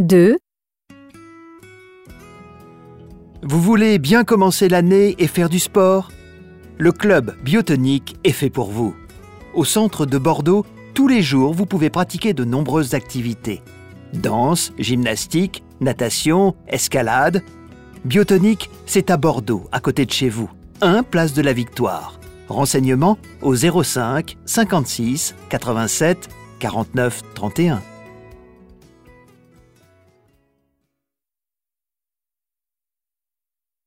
2, Vous voulez bien commencer l'année et faire du sport? Le club Biotonic est fait pour vous. Au centre de Bordeaux, tous les jours, vous pouvez pratiquer de nombreuses activités. Danse, gymnastique, natation, escalade. Biotonic, c'est à Bordeaux, à côté de chez vous. 1 place de la Victoire. Renseignements au 05 56 87 49 31.